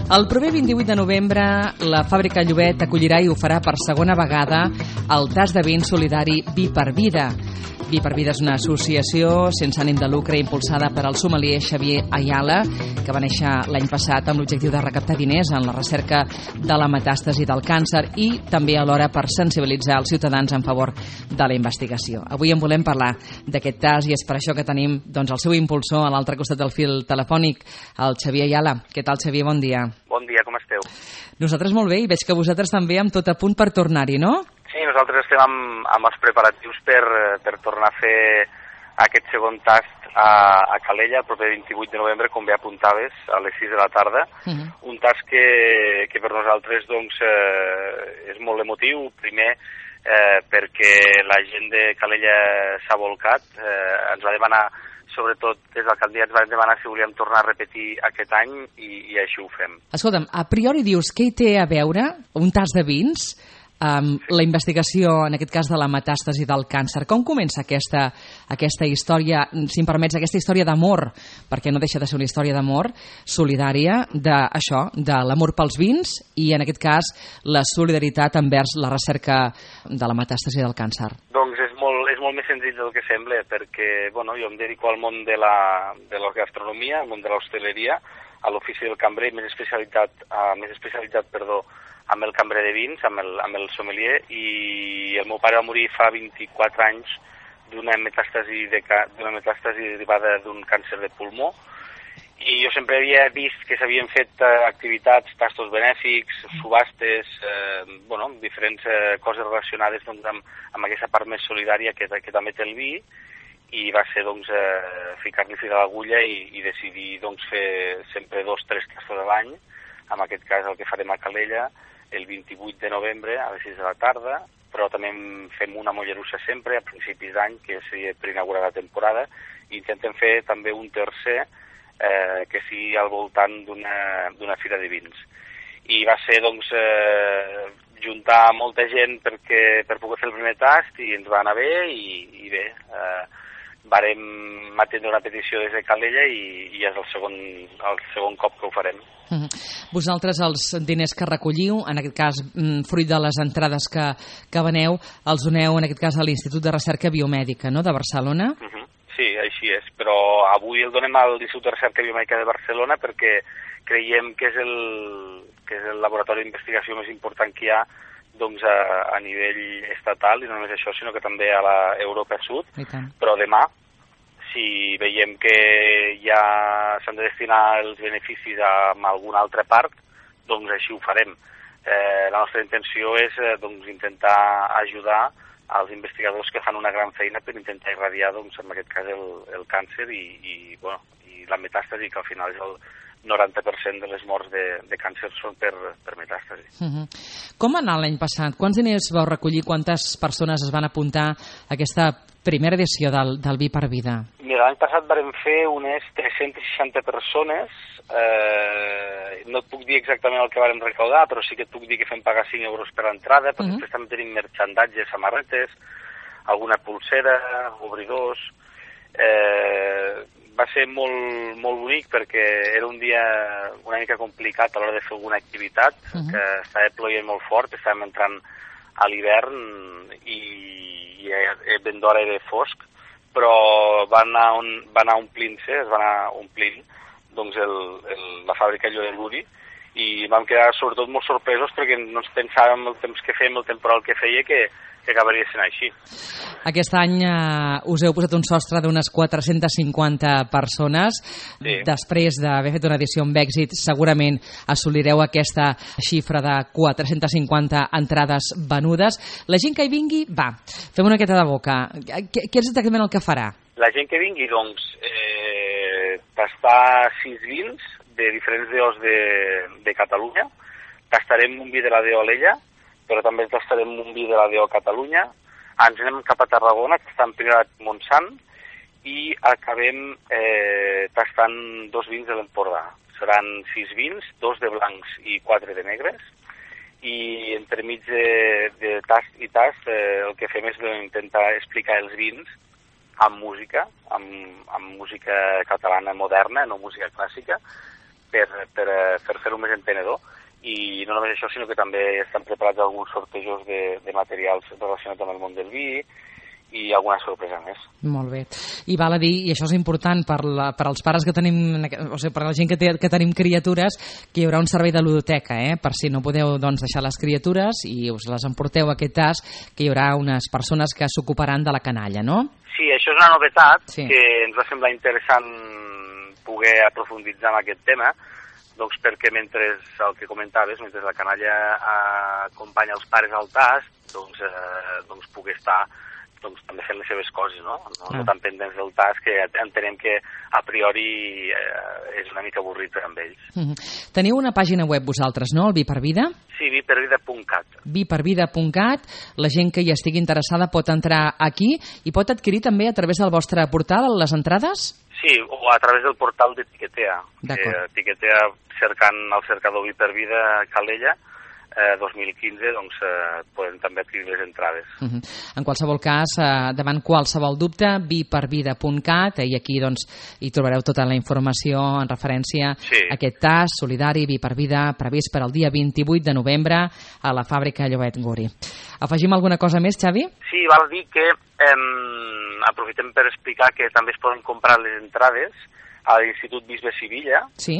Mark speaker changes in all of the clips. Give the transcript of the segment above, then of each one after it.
Speaker 1: El proper 28 de novembre, la Fàbrica Llobet acollirà i ho farà per segona vegada el tast de vins solidari Vi per Vida. Vi per Vida és una associació sense ànim de lucre impulsada per el sommelier Xavier Ayala, que va néixer l'any passat amb l'objectiu de recaptar diners en la recerca de la metàstasi del càncer i també alhora per sensibilitzar els ciutadans en favor de la investigació. Avui en volem parlar d'aquest tast i és per això que tenim el seu impulsor a l'altre costat del fil telefònic, el Xavier Ayala. Què tal, Xavier? Bon dia.
Speaker 2: Bon dia, com esteu?
Speaker 1: Nosaltres molt bé i veig que vosaltres també amb tot a punt per tornar-hi, no?
Speaker 2: Sí, nosaltres estem amb els preparatius per tornar a fer aquest segon tast a Calella el proper 28 de novembre, com bé apuntaves, a les 6 de la tarda. Un tast que per nosaltres és molt emotiu, primer perquè la gent de Calella s'ha volcat, ens va demanar, sobretot des de l'alcaldia ens van demanar si volíem tornar a repetir aquest any i així ho fem.
Speaker 1: Escolta'm, a priori dius què hi té a veure un tast de vins amb la investigació, en aquest cas de la metàstasi del càncer. Com comença aquesta història, si em permets, aquesta història d'amor, perquè no deixa de ser una història d'amor solidària, d'això, de l'amor pels vins i en aquest cas la solidaritat envers la recerca de la metàstasi del càncer?
Speaker 2: Doncs és molt més senzill del que sembla, perquè jo em dedico al món de la gastronomia, al món de l'hostaleria, a l'ofici del cambrer, més especialitzat amb el cambrer de vins, amb el sommelier, i el meu pare va morir fa 24 anys d'una metàstasi derivada d'un càncer de pulmó, i jo sempre havia vist que s'havien fet activitats, tastos benèfics, subhastes, diferents coses relacionades amb aquesta part més solidària que també té el vi, i va ser ficar-li fil a l'agulla i decidir fer sempre 2 o 3 tastos a l'any, en aquest cas el que farem a Calella, el 28 de novembre a les 6 de la tarda, però també fem una mollerussa sempre a principis d'any, que seria per inaugurar la temporada, i intentem fer també un tercer que sigui al voltant d'una fira de vins. I va ser, juntar molta gent per poder fer el primer tast, i ens va anar bé, i bé, vàrem atendre una petició des de Calella i és el segon cop que ho farem.
Speaker 1: Vosaltres els diners que recolliu, en aquest cas fruit de les entrades que veneu, els doneu en aquest cas a l'Institut de Recerca Biomèdica, no?, de Barcelona?
Speaker 2: Sí, així és, però avui el donem a l'Institut de Recerca Biomèdica de Barcelona perquè creiem que és el laboratori d'investigació més important que hi ha a nivell estatal, i no només això, sinó que també a l'Europa Sud, però demà, si veiem que ja s'han de destinar els beneficis a alguna altra part, doncs així ho farem. La nostra intenció és intentar ajudar als investigadors que fan una gran feina per intentar irradiar, en aquest cas, el càncer i la metàstasi, que al final és el 90% de les morts de càncer són per metàstasi.
Speaker 1: Com va anar l'any passat? Quants diners vau recollir? Quantes persones es van apuntar a aquesta primera edició del Vi per Vida?
Speaker 2: Mira, l'any passat vam fer unes 360 persones. No et puc dir exactament el que vam recaudar, però sí que et puc dir que fem pagar 5 euros per l'entrada, però després també tenim merchandatge, samarretes, alguna pulsera, obridors. Va ser molt bonic perquè era un dia una mica complicat a l'hora de fer alguna activitat, que estava ploient molt fort, estàvem entrant a l'hivern i ben d'hora era fosc, però va anar omplint-se, es va anar omplint la fàbrica Llobet de l'Uri, i vam quedar sobretot molt sorpresos perquè no ens pensàvem el temps que fèiem, el temporal que feia, que acabaria sent així.
Speaker 1: Aquest any us heu posat un sostre d'unes 450 persones. Sí. Després d'haver fet una edició amb èxit, segurament assolireu aquesta xifra de 450 entrades venudes. La gent que hi vingui, fem una miqueta de boca. Què és exactament el que farà?
Speaker 2: La gent que vingui, tastar 6 vins de diferents DOs de Catalunya. Tastarem un vi de la DO Alella, però també tastarem un vi de la DO Catalunya. Ens anem cap a Tarragona, que està en Priorat Montsant, i acabem tastant 2 vins de l'Empordà. Seran 6 vins, 2 de blancs i 4 de negres, i entremig de tast i tast el que fem és intentar explicar els vins amb música catalana moderna, no música clàssica, per fer-ho més entenedor. I no només això, sinó que també estan preparats alguns sortejos de materials relacionats amb el món del vi i alguna sorpresa més.
Speaker 1: Molt bé. I val a dir, i això és important per als pares que tenim, o sigui, per la gent que tenim criatures, que hi haurà un servei de ludoteca, per si no podeu deixar les criatures i us les emporteu a aquest tas, que hi haurà unes persones que s'ocuparan de la canalla, no?
Speaker 2: Sí, això és una novetat que ens va semblar interessant poder aprofunditzar en aquest tema, doncs perquè mentre el que comentaves, mentre la canalla acompanya els pares al tas, doncs pugui estar també fent les seves coses, no tan pendents del tas, que entenem que a priori és una mica avorrit per amb ells.
Speaker 1: Teniu una pàgina web vosaltres, no? El Vi per Vida?
Speaker 2: Sí, vipervida.cat.
Speaker 1: Vipervida.cat. La gent que hi estigui interessada pot entrar aquí i pot adquirir també a través del vostre portal les entrades?
Speaker 2: Sí, o a través del portal d'Etiquetea. Etiquetea cercant el cercador Vi per Vida Calella 2015, doncs podem també adquirir les entrades.
Speaker 1: En qualsevol cas, davant qualsevol dubte, vipervida.cat, i aquí doncs hi trobareu tota la informació en referència a aquest tas solidari Vi per Vida previst per al dia 28 de novembre a la fàbrica Llobet Guri. Afegim alguna cosa més, Xavi?
Speaker 2: Sí, val dir que aprofitem per explicar que també es poden comprar les entrades a l'Institut Bisbe Sivilla,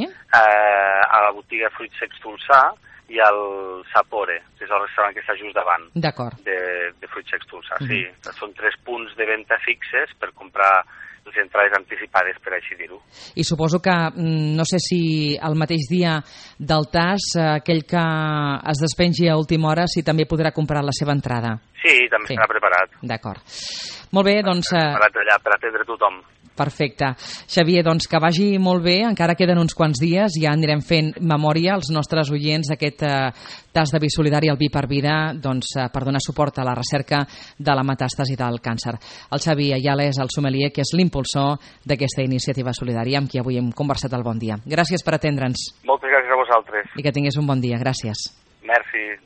Speaker 2: a la botiga Fruits Secs Tolsà i al Sapore, que és el restaurant que està just davant de Fruits Secs Tolsà. Sí, són 3 punts de venda fixes per comprar les entrades anticipades, per així dir-ho.
Speaker 1: I suposo que, no sé si el mateix dia del tas, aquell que es despengi a última hora, si també podrà comprar la seva entrada.
Speaker 2: Sí, també estarà preparat.
Speaker 1: D'acord. Molt bé, doncs...
Speaker 2: Preparat allà per atendre tothom.
Speaker 1: Perfecte. Xavier, doncs que vagi molt bé, encara queden uns quants dies, ja anirem fent memòria als nostres oients d'aquest tas de vi solidari, el Vi per Vida, doncs per donar suport a la recerca de la metàstasi del càncer. El Xavi Ayala és el sommelier, que és l'impulsor d'aquesta iniciativa solidària amb qui avui hem conversat al Bon Dia. Gràcies per atendre'ns.
Speaker 2: Moltes gràcies a vosaltres.
Speaker 1: I que tinguis un bon dia. Gràcies.
Speaker 2: Merci.